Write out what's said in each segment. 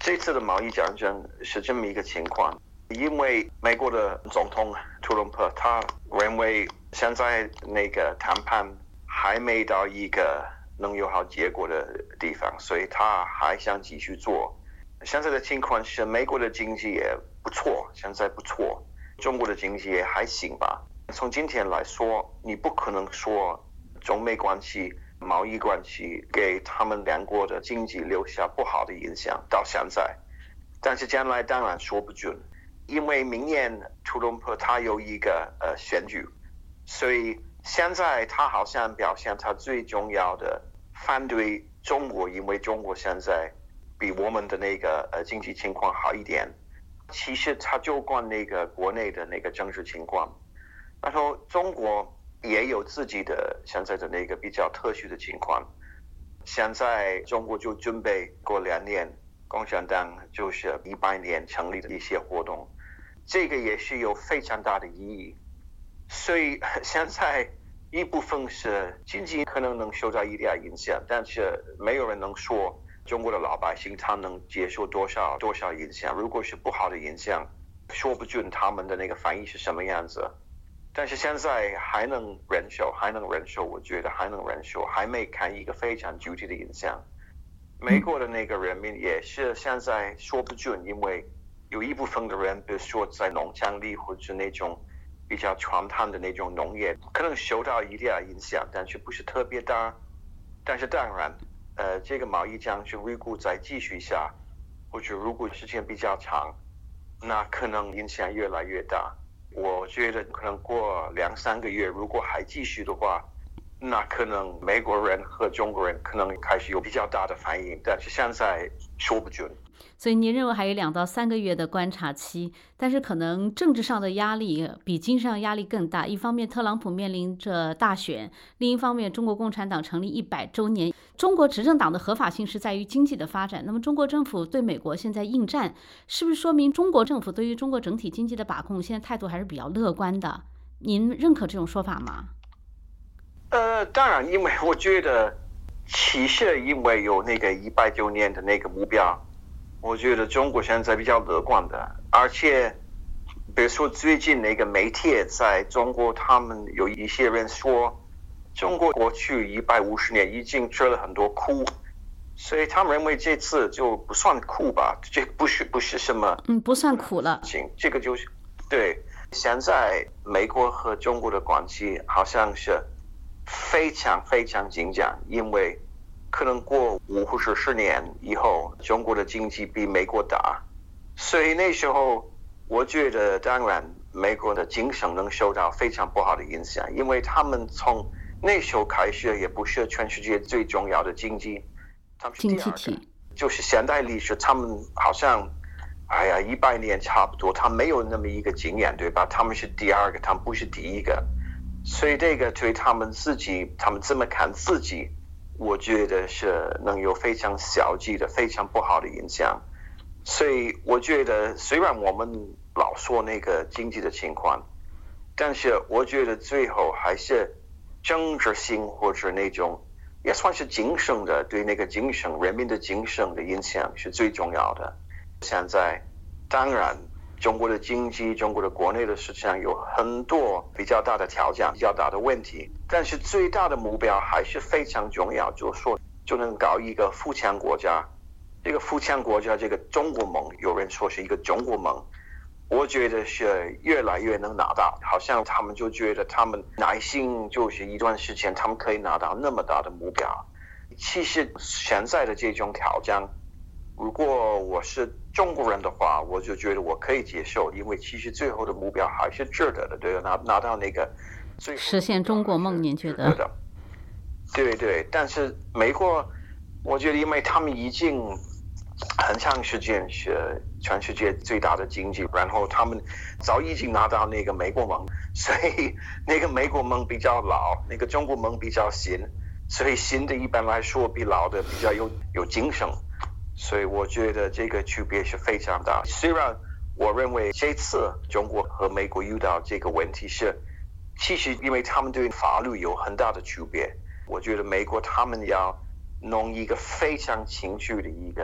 这次的贸易战争是这么一个情况，因为美国的总统特朗普他认为现在那个谈判还没到一个能有好结果的地方，所以他还想继续做。现在的情况是美国的经济也不错，现在不错，中国的经济也还行吧。从今天来说，你不可能说中美关系、贸易关系给他们两国的经济留下不好的影响到现在，但是将来当然说不准，因为明年特朗普他有一个选举，所以现在他好像表现他最重要的反对中国，因为中国现在比我们的那个经济情况好一点。其实他就关那个国内的那个政治情况，然后中国也有自己的现在的那个比较特殊的情况。现在中国就准备过2年，共产党就是100年成立的一些活动，这个也是有非常大的意义。所以现在一部分是经济可能能受到一点影响，但是没有人能说中国的老百姓他能接受多少影响。如果是不好的影响，说不准他们的那个反应是什么样子。但是现在还能忍受，我觉得还能忍受，还没看一个非常具体的影响。美国的那个人民也是现在说不准，因为有一部分的人，比如说在农场里或者那种比较传统的那种农业，可能受到一点影响，但是不是特别大。但是当然，这个贸易战是如果再继续下，或者如果时间比较长，那可能影响越来越大。我觉得可能过2-3个月，如果还继续的话，那可能美国人和中国人可能开始有比较大的反应，但是现在说不准。 所以您认为还有2到3个月的观察期，但是可能政治上的压力比经济上压力更大。一方面，特朗普面临着大选；另一方面，中国共产党成立100周年。中国执政党的合法性是在于经济的发展。那么，中国政府对美国现在应战，是不是说明中国政府对于中国整体经济的把控现在态度还是比较乐观的？您认可这种说法吗？ 当然，因为我觉得其实因为有那个100周年的那个目标，我觉得中国现在比较乐观的。而且比如说最近那个媒体在中国，他们有一些人说中国过去150年已经吃了很多苦，所以他们认为这次就不算苦吧，这不是什么不算苦了。 这个就是对。现在美国和中国的关系好像是非常非常紧张，因为可能过5或者10年以后，中国的经济比美国大，所以那时候我觉得当然美国的经济能受到非常不好的影响，因为他们从那时候开始也不是全世界最重要的经济，他们是第二个，就是现代历史他们好像100年差不多，他没有那么一个经验，对吧？他们是第二个，他们不是第一个，所以这个对他们自己，他们怎么看自己，我觉得是能有非常消极的、非常不好的影响。所以我觉得，虽然我们老说那个经济的情况，但是我觉得最后还是政治性或者那种也算是精神的，对那个精神、人民的精神的影响是最重要的。现在当然中国的经济、中国的国内的市场有很多比较大的挑战、比较大的问题，但是最大的目标还是非常重要，就是说就能搞一个富强国家。这个富强国家，这个中国梦，有人说是一个中国梦，我觉得是越来越能拿到，好像他们就觉得他们耐心就是一段时间他们可以拿到那么大的目标。其实现在的这种挑战，如果我是中国人的话，我就觉得我可以接受，因为其实最后的目标还是值得的，对吧？拿到那个最后实现中国梦，您觉得？ 对，但是美国，我觉得因为他们已经很长时间是全世界最大的经济，然后他们早已经拿到那个美国梦，所以那个美国梦比较老，那个中国梦比较新，所以新的一般来说比老的比较有精神。所以我觉得这个区别是非常大。虽然我认为这次中国和美国遇到这个问题是，其实因为他们对法律有很大的区别，我觉得美国他们要弄一个非常清楚的一个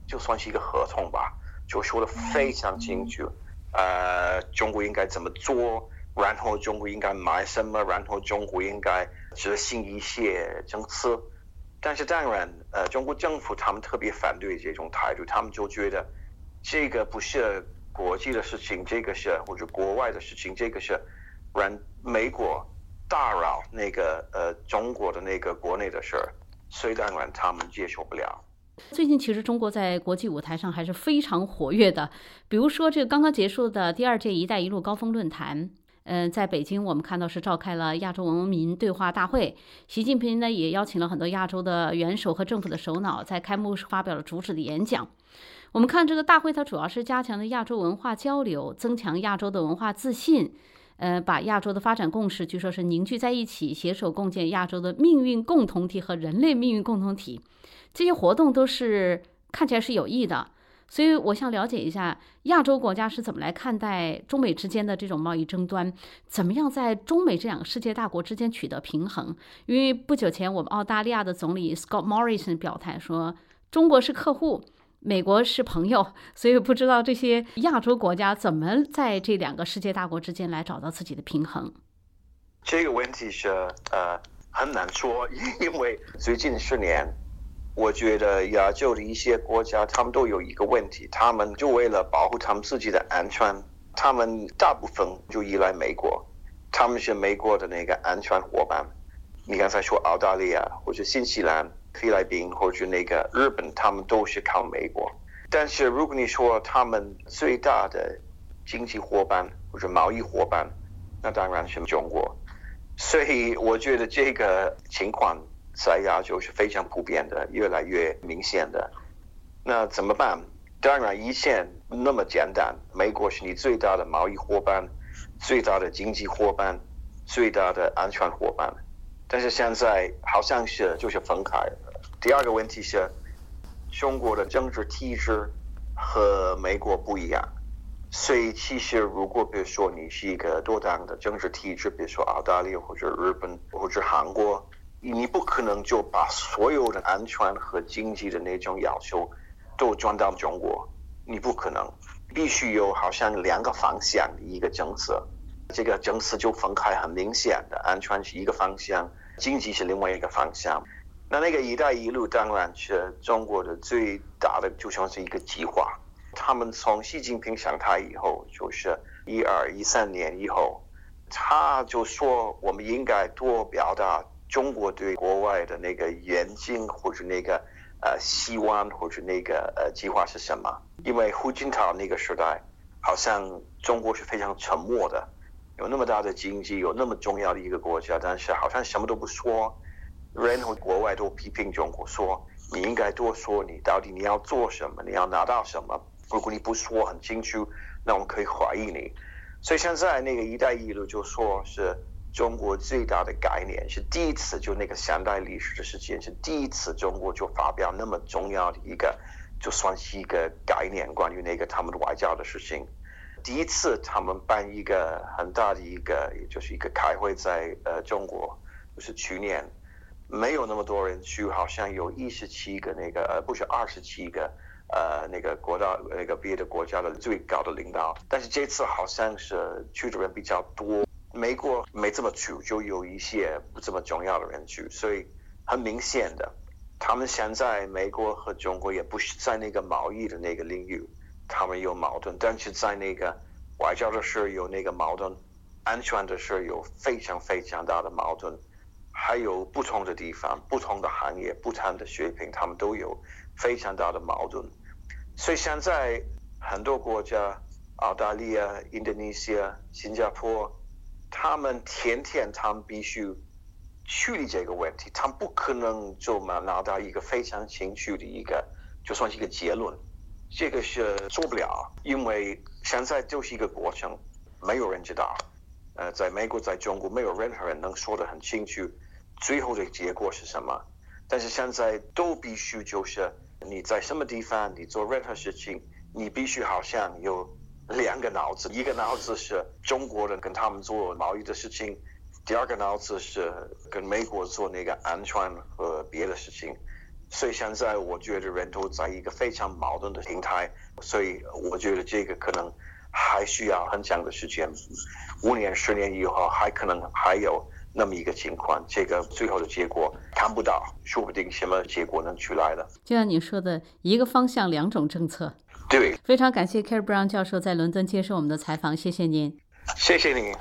就算是一个合同吧，就说的非常清楚，中国应该怎么做，然后中国应该买什么，然后中国应该执行一些政策。但是当然，中国政府他们特别反对这种态度，他们就觉得这个不是国际的事情，这个是或者国外的事情，这个是让美国打扰那个中国的那个国内的事儿，所以当然他们接受不了。 最近其实中国在国际舞台上还是非常活跃的，比如说这个刚刚结束的第2届“一带一路”高峰论坛。在北京我们看到是召开了亚洲文明对话大会，习近平呢也邀请了很多亚洲的元首和政府的首脑，在开幕式发表了主旨的演讲。我们看这个大会，它主要是加强的亚洲文化交流，增强亚洲的文化自信，把亚洲的发展共识据说是凝聚在一起，携手共建亚洲的命运共同体和人类命运共同体。这些活动都是看起来是有益的。所以我想了解一下，亚洲国家是怎么来看待中美之间的这种贸易争端，怎么样在中美这两个世界大国之间取得平衡？因为不久前我们澳大利亚的总理 Scott Morrison 表态说，中国是客户，美国是朋友，所以不知道这些亚洲国家怎么在这两个世界大国之间来找到自己的平衡。 这个问题是很难说，因为最近10年。我觉得亚洲的一些国家，他们都有一个问题，他们就为了保护他们自己的安全，他们大部分就依赖美国，他们是美国的那个安全伙伴。你刚才说澳大利亚或者新西兰、菲律宾或者那个日本，他们都是靠美国。但是如果你说他们最大的经济伙伴或者贸易伙伴，那当然是中国。所以我觉得这个情况在亚洲是非常普遍的，越来越明显的。那怎么办？当然以前那么简单，美国是你最大的贸易伙伴，最大的经济伙伴，最大的安全伙伴。但是现在好像是就是分开了。第二个问题是，中国的政治体制和美国不一样。所以其实如果比如说你是一个多党的政治体制，比如说澳大利亚或者日本或者韩国，你不可能就把所有的安全和经济的那种要求都转到中国，你不可能，必须有好像2个方向的一个政策，这个政策就分开很明显的，安全是一个方向，经济是另外一个方向。那个一带一路当然是中国的最大的，就像是一个计划。他们从习近平上台以后，就是12、13年以后，他就说我们应该多表达中国对国外的那个远景或者那个希望或者那个计划是什么？因为胡锦涛那个时代，好像中国是非常沉默的，有那么大的经济，有那么重要的一个国家，但是好像什么都不说。然后国外都批评中国说，你应该多说，你到底你要做什么，你要拿到什么？如果你不说很清楚，那我们可以怀疑你。所以现在那个一带一路就说是中国最大的概念，是第一次，就那个现代历史的事情，是第一次中国就发表那么重要的一个，就算是一个概念，关于那个他们的外交的事情。第一次他们办一个很大的一个，也就是一个开会在中国，就是去年没有那么多人去，好像有17个那个不是27个那个国家那个别的国家的最高的领导，但是这次好像是去的人比较多。美国没这么去，就有一些不这么重要的人去，所以很明显的，他们现在美国和中国也不是在那个贸易的那个领域，他们有矛盾，但是在那个外交的事有那个矛盾，安全的事有非常非常大的矛盾，还有不同的地方、不同的行业、不同的水平，他们都有非常大的矛盾。所以现在很多国家，澳大利亚、印度尼西亚、新加坡，他们天天他们必须处理这个问题，他们不可能就拿到一个非常清楚的一个，就算是一个结论，这个是做不了，因为现在就是一个过程，没有人知道。在美国、在中国，没有任何人能说得很清楚最后的结果是什么。但是现在都必须就是你在什么地方，你做任何事情，你必须好像有2个脑子，一个脑子是中国人跟他们做贸易的事情，第二个脑子是跟美国做那个安全和别的事情。 所以现在我觉得人都在一个非常矛盾的平台，所以我觉得这个可能还需要很长的时间，5年、10年以后还可能还有那么一个情况，这个最后的结果看不到，说不定什么结果能出来的。 就像你说的，一个方向2种政策。 对， 非常感谢 Kerry Brown 教授在伦敦接受我们的采访，谢谢您。 谢谢你。